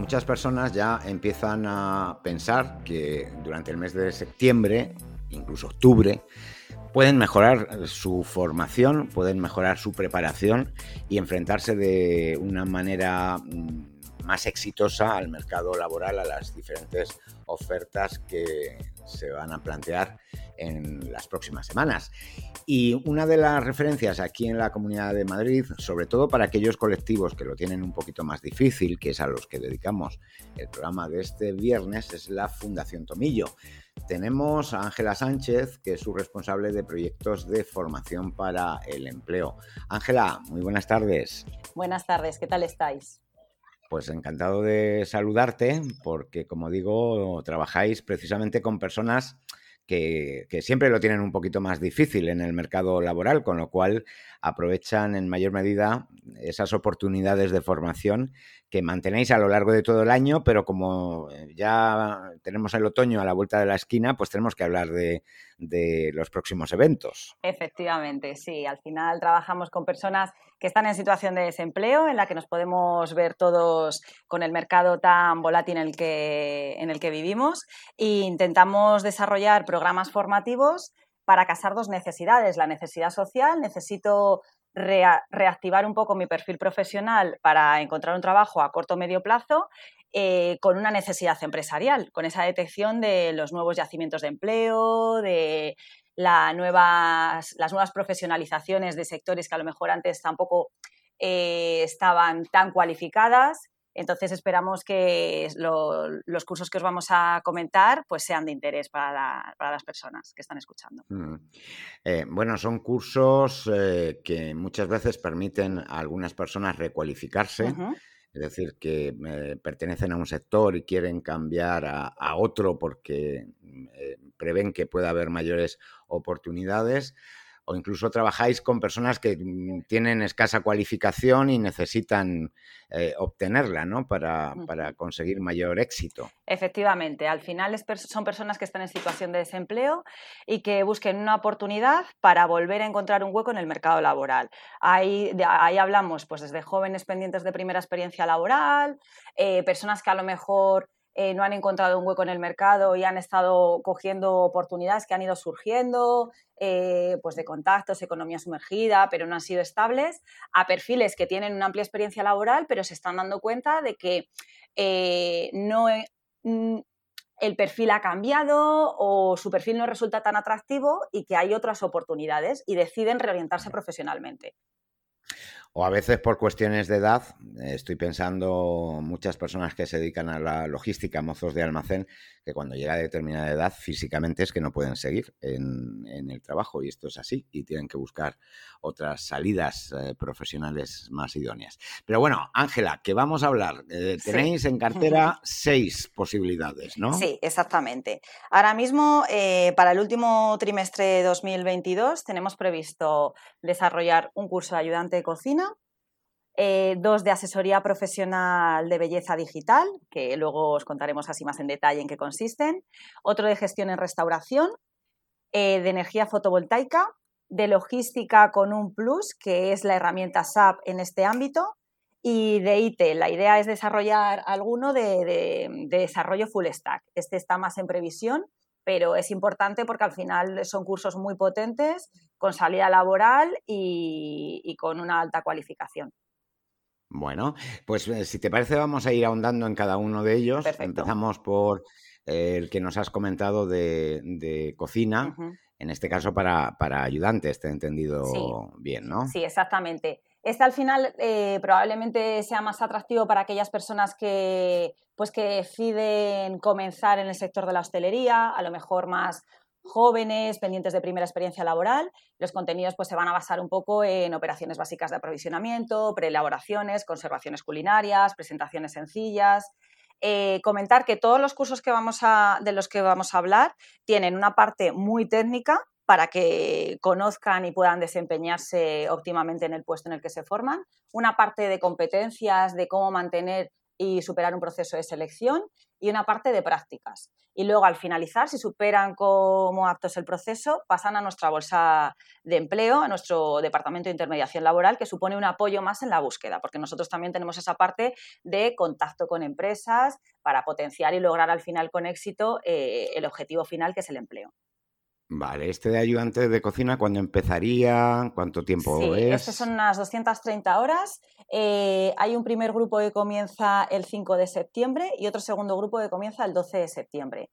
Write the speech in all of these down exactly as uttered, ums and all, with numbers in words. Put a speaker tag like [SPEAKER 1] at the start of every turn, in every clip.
[SPEAKER 1] muchas personas ya empiezan a pensar que durante el mes de septiembre, incluso octubre, pueden mejorar su formación, pueden mejorar su preparación y enfrentarse de una manera más exitosa al mercado laboral, a las diferentes ofertas que se van a plantear en las próximas semanas. Y una de las referencias aquí en la Comunidad de Madrid, sobre todo para aquellos colectivos que lo tienen un poquito más difícil, que es a los que dedicamos el programa de este viernes, es la Fundación Tomillo. Tenemos a Ángela Sánchez, que es su responsable de proyectos de formación para el empleo. Ángela, muy buenas tardes.
[SPEAKER 2] Buenas tardes, ¿qué tal estáis?
[SPEAKER 1] Pues encantado de saludarte porque, como digo, trabajáis precisamente con personas que, que siempre lo tienen un poquito más difícil en el mercado laboral, con lo cual aprovechan en mayor medida esas oportunidades de formación que mantenéis a lo largo de todo el año, pero como ya tenemos el otoño a la vuelta de la esquina, pues tenemos que hablar de, de los próximos eventos.
[SPEAKER 2] Efectivamente, sí. Al final trabajamos con personas que están en situación de desempleo, en la que nos podemos ver todos con el mercado tan volátil en el que, en el que vivimos, e intentamos desarrollar programas formativos para casar dos necesidades. La necesidad social, necesito rea- reactivar un poco mi perfil profesional para encontrar un trabajo a corto o medio plazo, eh, con una necesidad empresarial, con esa detección de los nuevos yacimientos de empleo, de la nuevas, las nuevas profesionalizaciones de sectores que a lo mejor antes tampoco eh, estaban tan cualificadas. Entonces esperamos que lo, los cursos que os vamos a comentar pues sean de interés para, la, para las personas que están escuchando.
[SPEAKER 1] Mm. Eh, bueno, son cursos eh, que muchas veces permiten a algunas personas recualificarse,
[SPEAKER 2] Uh-huh.
[SPEAKER 1] es decir, que eh, pertenecen a un sector y quieren cambiar a, a otro porque eh, prevén que pueda haber mayores oportunidades. O incluso trabajáis con personas que tienen escasa cualificación y necesitan eh, obtenerla, ¿no? Para, para conseguir mayor éxito.
[SPEAKER 2] Efectivamente, al final es, son personas que están en situación de desempleo y que busquen una oportunidad para volver a encontrar un hueco en el mercado laboral. Ahí, de, ahí hablamos pues desde jóvenes pendientes de primera experiencia laboral, eh, personas que a lo mejor Eh, no han encontrado un hueco en el mercado y han estado cogiendo oportunidades que han ido surgiendo, eh, pues de contactos, economía sumergida, pero no han sido estables, a perfiles que tienen una amplia experiencia laboral, pero se están dando cuenta de que eh, no mm, el perfil ha cambiado o su perfil no resulta tan atractivo y que hay otras oportunidades y deciden reorientarse profesionalmente.
[SPEAKER 1] O a veces por cuestiones de edad, estoy pensando muchas personas que se dedican a la logística, mozos de almacén, que cuando llega a determinada edad físicamente es que no pueden seguir en, en el trabajo y esto es así y tienen que buscar otras salidas eh, profesionales más idóneas. Pero bueno, Ángela, que vamos a hablar. Eh,
[SPEAKER 2] Sí.
[SPEAKER 1] Tenéis en cartera seis posibilidades, ¿no?
[SPEAKER 2] Sí, exactamente. Ahora mismo, eh, para el último trimestre de dos mil veintidós, tenemos previsto desarrollar un curso de ayudante de cocina, eh, dos de asesoría profesional de belleza digital, que luego os contaremos así más en detalle en qué consisten, otro de gestión en restauración, eh, de energía fotovoltaica, de logística con un plus, que es la herramienta S A P en este ámbito, y de I T. La idea es desarrollar alguno de, de, de desarrollo full stack. Este está más en previsión, pero es importante porque al final son cursos muy potentes, con salida laboral y, y con una alta cualificación.
[SPEAKER 1] Bueno, pues eh, si te parece vamos a ir ahondando en cada uno de ellos.
[SPEAKER 2] Perfecto.
[SPEAKER 1] Empezamos por eh, el que nos has comentado de, de cocina,
[SPEAKER 2] Uh-huh.
[SPEAKER 1] en este caso para, para ayudantes, te he entendido
[SPEAKER 2] Sí.
[SPEAKER 1] bien, ¿no?
[SPEAKER 2] Sí, exactamente. Este al final eh, probablemente sea más atractivo para aquellas personas que, pues, que deciden comenzar en el sector de la hostelería, a lo mejor más jóvenes, pendientes de primera experiencia laboral. Los contenidos pues, se van a basar un poco en operaciones básicas de aprovisionamiento, preelaboraciones, conservaciones culinarias, presentaciones sencillas. Eh, comentar que todos los cursos que vamos a, de los que vamos a hablar tienen una parte muy técnica para que conozcan y puedan desempeñarse óptimamente en el puesto en el que se forman, una parte de competencias, de cómo mantener y superar un proceso de selección y una parte de prácticas. Y luego, al finalizar, si superan como aptos el proceso, pasan a nuestra bolsa de empleo, a nuestro departamento de intermediación laboral, que supone un apoyo más en la búsqueda, porque nosotros también tenemos esa parte de contacto con empresas para potenciar y lograr al final con éxito eh, el objetivo final, que es el empleo.
[SPEAKER 1] Vale, este de ayudante de cocina, ¿cuándo empezaría? ¿Cuánto tiempo
[SPEAKER 2] Sí, estas son
[SPEAKER 1] es?
[SPEAKER 2] unas doscientas treinta horas. Eh, hay un primer grupo que comienza el cinco de septiembre y otro segundo grupo que comienza el doce de septiembre.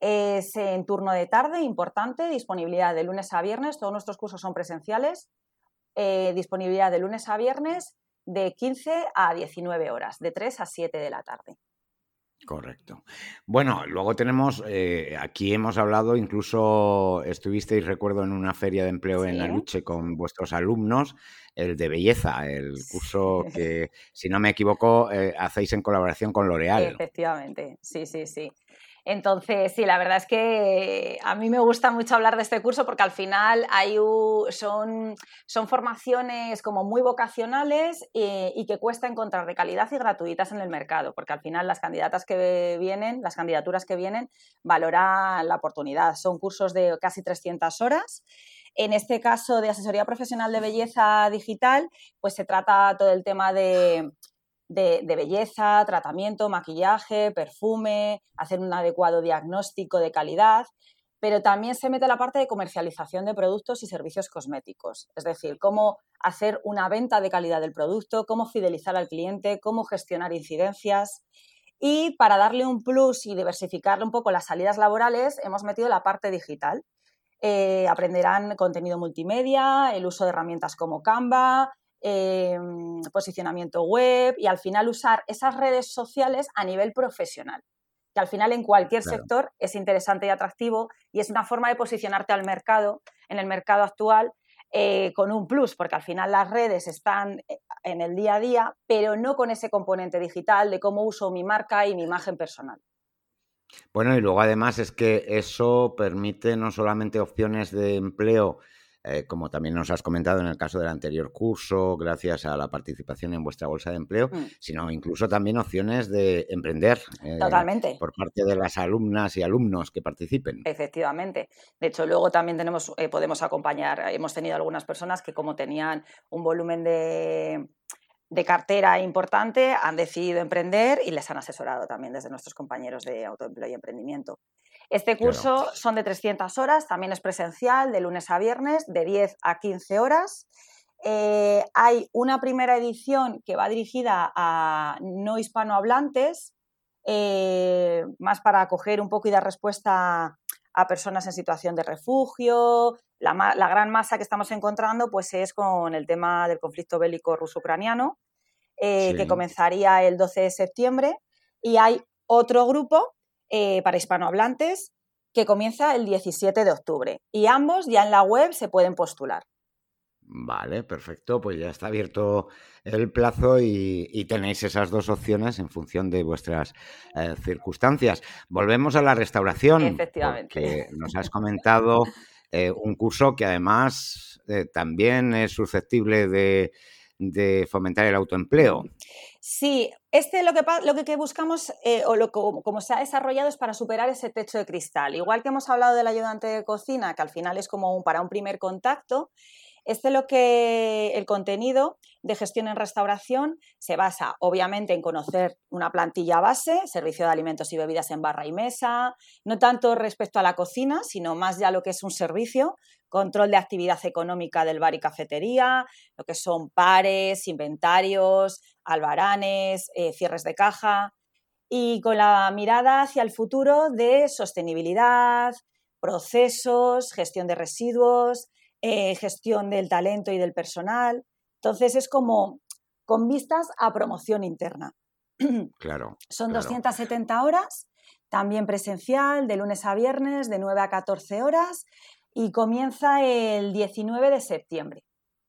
[SPEAKER 2] Es en turno de tarde, importante, disponibilidad de lunes a viernes, todos nuestros cursos son presenciales, eh, disponibilidad de lunes a viernes de quince a diecinueve horas, de tres a siete de la tarde.
[SPEAKER 1] Correcto. Bueno, luego tenemos, eh, aquí hemos hablado, incluso estuvisteis, recuerdo, en una feria de empleo en
[SPEAKER 2] Sí.
[SPEAKER 1] Aluche con vuestros alumnos, el de belleza, el curso
[SPEAKER 2] Sí.
[SPEAKER 1] que, si no me equivoco, eh, hacéis en colaboración con L'Oréal.
[SPEAKER 2] Efectivamente, sí, sí, sí. Entonces, sí, la verdad es que a mí me gusta mucho hablar de este curso porque al final hay u, son, son formaciones como muy vocacionales eh, y que cuesta encontrar de calidad y gratuitas en el mercado, porque al final las candidatas que vienen, las candidaturas que vienen, valoran la oportunidad. Son cursos de casi trescientas horas. En este caso de asesoría profesional de belleza digital, pues se trata todo el tema de De, de belleza, tratamiento, maquillaje, perfume, hacer un adecuado diagnóstico de calidad, pero también se mete la parte de comercialización de productos y servicios cosméticos, es decir, cómo hacer una venta de calidad del producto, cómo fidelizar al cliente, cómo gestionar incidencias. Y para darle un plus y diversificarle un poco las salidas laborales, hemos metido la parte digital. Eh, aprenderán contenido multimedia, el uso de herramientas como Canva, eh, posicionamiento web y al final usar esas redes sociales a nivel profesional, que al final en cualquier
[SPEAKER 1] Claro.
[SPEAKER 2] sector es interesante y atractivo y es una forma de posicionarte al mercado, en el mercado actual, eh, con un plus, porque al final las redes están en el día a día, pero no con ese componente digital de cómo uso mi marca y mi imagen personal.
[SPEAKER 1] Bueno, y luego además es que eso permite no solamente opciones de empleo, eh, como también nos has comentado en el caso del anterior curso, gracias a la participación en vuestra bolsa de empleo,
[SPEAKER 2] Mm.
[SPEAKER 1] sino incluso también opciones de emprender eh,
[SPEAKER 2] Totalmente.
[SPEAKER 1] por parte de las alumnas y alumnos que participen.
[SPEAKER 2] Efectivamente. De hecho, luego también tenemos, eh, podemos acompañar, hemos tenido algunas personas que como tenían un volumen de, de cartera importante, han decidido emprender y les han asesorado también desde nuestros compañeros de autoempleo y emprendimiento. Este
[SPEAKER 1] Claro.
[SPEAKER 2] curso son de trescientas horas, también es presencial, de lunes a viernes, de diez a quince horas. Eh, hay una primera edición que va dirigida a no hispanohablantes, eh, más para acoger un poco y dar respuesta a personas en situación de refugio. La, la gran masa que estamos encontrando pues, es con el tema del conflicto bélico ruso-ucraniano, eh, que
[SPEAKER 1] Sí.
[SPEAKER 2] comenzaría el doce de septiembre, y hay otro grupo eh, para hispanohablantes que comienza el diecisiete de octubre, y ambos ya en la web se pueden postular.
[SPEAKER 1] Vale, perfecto, pues ya está abierto el plazo y, y tenéis esas dos opciones en función de vuestras eh, circunstancias. Volvemos a la restauración,
[SPEAKER 2] Efectivamente.
[SPEAKER 1] porque nos has comentado eh, un curso que además eh, también es susceptible de, de fomentar el autoempleo.
[SPEAKER 2] Sí, este lo que, lo que buscamos eh, o lo, como, como se ha desarrollado es para superar ese techo de cristal. Igual que hemos hablado del ayudante de cocina, que al final es como un, para un primer contacto. Este lo que el contenido de gestión en restauración se basa obviamente en conocer una plantilla base, servicio de alimentos y bebidas en barra y mesa, no tanto respecto a la cocina, sino más ya lo que es un servicio, control de actividad económica del bar y cafetería, lo que son pares, inventarios, albaranes, eh, cierres de caja, y con la mirada hacia el futuro de sostenibilidad, procesos, gestión de residuos, eh, gestión del talento y del personal. Entonces es como con vistas a promoción interna.
[SPEAKER 1] Claro,
[SPEAKER 2] Son
[SPEAKER 1] claro.
[SPEAKER 2] doscientas setenta horas, también presencial, de lunes a viernes, de nueve a catorce horas, y comienza el diecinueve de septiembre.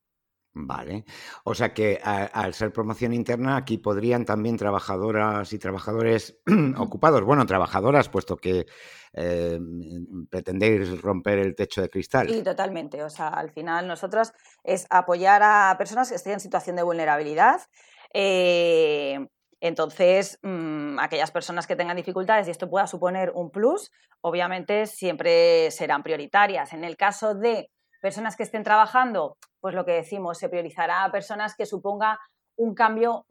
[SPEAKER 1] Vale. O sea que a, al ser promoción interna, aquí podrían también trabajadoras y trabajadores ocupados, bueno, trabajadoras, puesto que eh, pretendéis romper el techo de cristal.
[SPEAKER 2] Sí, totalmente. O sea, al final nosotros es apoyar a personas que estén en situación de vulnerabilidad, eh, Entonces, mmm, aquellas personas que tengan dificultades y esto pueda suponer un plus, obviamente siempre serán prioritarias. En el caso de personas que estén trabajando, pues lo que decimos, se priorizará a personas que suponga un cambio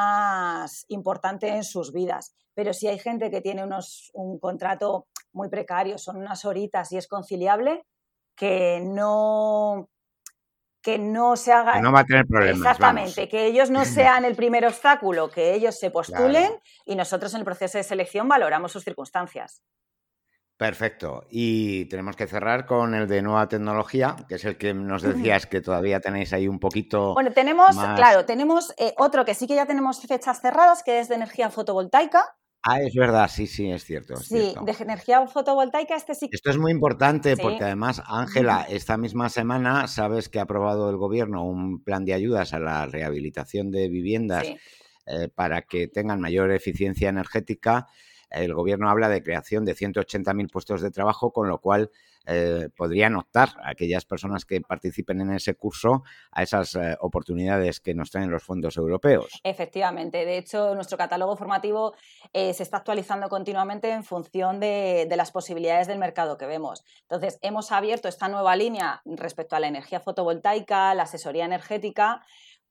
[SPEAKER 2] más importante en sus vidas. Pero si hay gente que tiene unos, un contrato muy precario, son unas horitas y es conciliable, que no, que no se haga...
[SPEAKER 1] Que no va a tener problemas,
[SPEAKER 2] Exactamente,
[SPEAKER 1] vamos.
[SPEAKER 2] Que ellos no sean el primer obstáculo, que ellos se postulen,
[SPEAKER 1] Claro.
[SPEAKER 2] Y nosotros en el proceso de selección valoramos sus circunstancias.
[SPEAKER 1] Perfecto. Y tenemos que cerrar con el de nueva tecnología, que es el que nos decías que todavía tenéis ahí un poquito
[SPEAKER 2] Bueno, tenemos,
[SPEAKER 1] más...
[SPEAKER 2] claro, tenemos eh, otro que sí que ya tenemos fechas cerradas, que es de energía fotovoltaica.
[SPEAKER 1] Ah, es verdad, sí, sí, es cierto, es
[SPEAKER 2] Sí,
[SPEAKER 1] cierto.
[SPEAKER 2] de energía fotovoltaica este sí.
[SPEAKER 1] Esto es muy importante
[SPEAKER 2] Sí.
[SPEAKER 1] porque además, Ángela, esta misma semana sabes que ha aprobado el gobierno un plan de ayudas a la rehabilitación de viviendas
[SPEAKER 2] Sí.
[SPEAKER 1] eh, para que tengan mayor eficiencia energética. El gobierno habla de creación de ciento ochenta mil puestos de trabajo, con lo cual eh, podrían optar a aquellas personas que participen en ese curso a esas eh, oportunidades que nos traen los fondos europeos.
[SPEAKER 2] Efectivamente. De hecho, nuestro catálogo formativo eh, se está actualizando continuamente en función de, de las posibilidades del mercado que vemos. Entonces, hemos abierto esta nueva línea respecto a la energía fotovoltaica, la asesoría energética,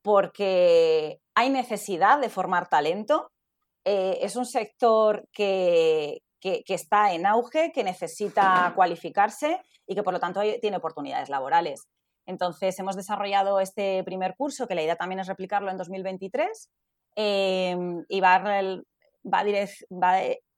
[SPEAKER 2] porque hay necesidad de formar talento. Eh, es un sector que, que, que está en auge, que necesita cualificarse y que por lo tanto tiene oportunidades laborales. Entonces hemos desarrollado este primer curso, que la idea también es replicarlo en dos mil veintitrés, eh, y va, va, direct, va,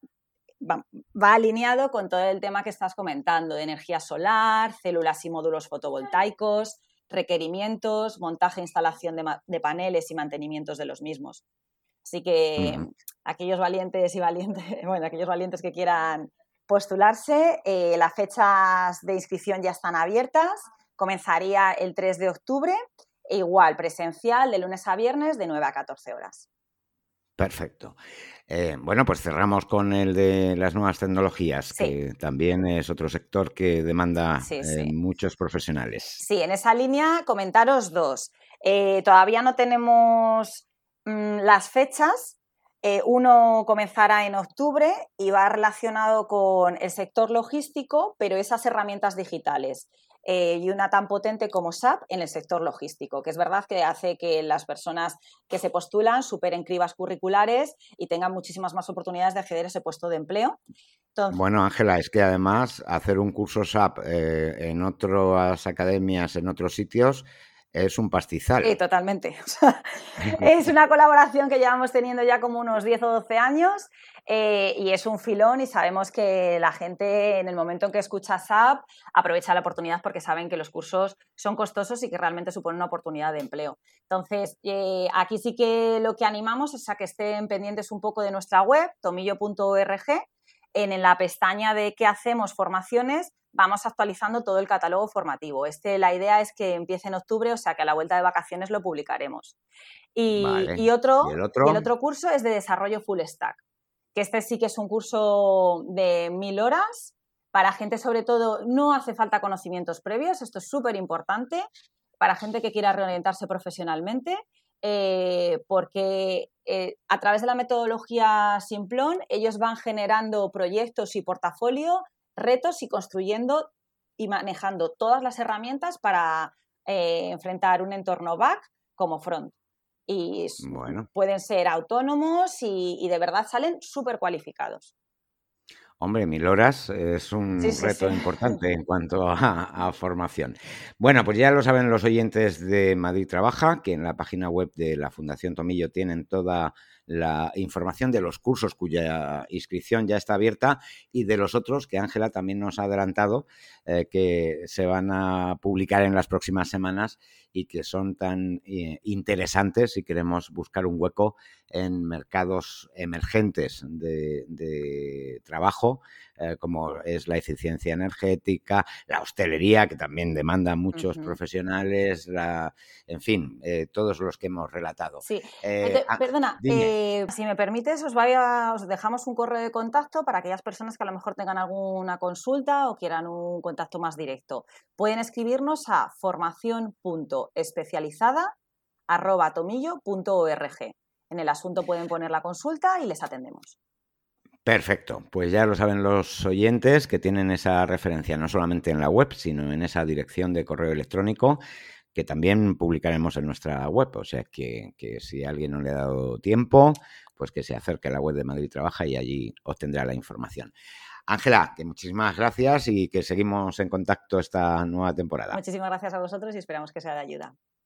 [SPEAKER 2] va, va alineado con todo el tema que estás comentando, de energía solar, células y módulos fotovoltaicos, requerimientos, montaje e instalación de, de paneles y mantenimientos de los mismos. Así que uh-huh. aquellos valientes y valientes, bueno, aquellos valientes que quieran postularse, eh, las fechas de inscripción ya están abiertas. Comenzaría el tres de octubre, e igual presencial de lunes a viernes de nueve a catorce horas.
[SPEAKER 1] Perfecto. Eh, bueno, pues cerramos con el de las nuevas tecnologías,
[SPEAKER 2] sí.
[SPEAKER 1] que también es otro sector que demanda
[SPEAKER 2] sí,
[SPEAKER 1] eh,
[SPEAKER 2] sí.
[SPEAKER 1] muchos profesionales.
[SPEAKER 2] Sí, en esa línea comentaros dos. Eh, todavía no tenemos mmm, las fechas. Eh, uno comenzará en octubre y va relacionado con el sector logístico, pero esas herramientas digitales. Eh, y una tan potente como S A P en el sector logístico, que es verdad que hace que las personas que se postulan superen cribas curriculares y tengan muchísimas más oportunidades de acceder a ese puesto de empleo.
[SPEAKER 1] Entonces, bueno, Ángela, es que además hacer un curso S A P eh, en otras academias, en otros sitios, es un pastizal.
[SPEAKER 2] Sí, totalmente. O sea, es una colaboración que llevamos teniendo ya como unos diez o doce años eh, y es un filón, y sabemos que la gente en el momento en que escucha S A P aprovecha la oportunidad porque saben que los cursos son costosos y que realmente suponen una oportunidad de empleo. Entonces, eh, aquí sí que lo que animamos es a que estén pendientes un poco de nuestra web, tomillo punto org. En, en la pestaña de ¿qué hacemos? Formaciones, vamos actualizando todo el catálogo formativo. Este, la idea es que empiece en octubre, o sea que a la vuelta de vacaciones lo publicaremos. Y,
[SPEAKER 1] vale.
[SPEAKER 2] y, otro,
[SPEAKER 1] ¿Y el otro?
[SPEAKER 2] y el otro curso es de desarrollo full stack, que este sí que es un curso de mil horas para gente, sobre todo, no hace falta conocimientos previos, esto es súper importante, para gente que quiera reorientarse profesionalmente, eh, porque eh, a través de la metodología Simplon ellos van generando proyectos y portafolio, retos, y construyendo y manejando todas las herramientas para eh, enfrentar un entorno back como front. Y bueno, pueden ser autónomos y, y de verdad salen súper cualificados.
[SPEAKER 1] Hombre, mil horas es un
[SPEAKER 2] sí, sí,
[SPEAKER 1] reto
[SPEAKER 2] sí.
[SPEAKER 1] importante en cuanto a, a formación. Bueno, pues ya lo saben los oyentes de Madrid Trabaja, que en la página web de la Fundación Tomillo tienen toda la información de los cursos cuya inscripción ya está abierta y de los otros que Ángela también nos ha adelantado eh, que se van a publicar en las próximas semanas y que son tan eh, interesantes si queremos buscar un hueco en mercados emergentes de, de trabajo, eh, como es la eficiencia energética, la hostelería, que también demanda muchos uh-huh. profesionales, la, en fin, eh, todos los que hemos relatado.
[SPEAKER 2] Sí,
[SPEAKER 1] eh,
[SPEAKER 2] te, perdona, eh, si me permites, os, vaya, os dejamos un correo de contacto para aquellas personas que a lo mejor tengan alguna consulta o quieran un contacto más directo. Pueden escribirnos a formación punto especializada arroba tomillo punto org. en el asunto pueden poner la consulta y les atendemos.
[SPEAKER 1] Perfecto, pues ya lo saben los oyentes que tienen esa referencia no solamente en la web, sino en esa dirección de correo electrónico que también publicaremos en nuestra web. O sea que, que si a alguien no le ha dado tiempo, pues que se acerque a la web de Madrid Trabaja y allí obtendrá la información. Ángela, que muchísimas gracias y que seguimos en contacto esta nueva temporada.
[SPEAKER 2] Muchísimas gracias a vosotros y esperamos que sea de ayuda.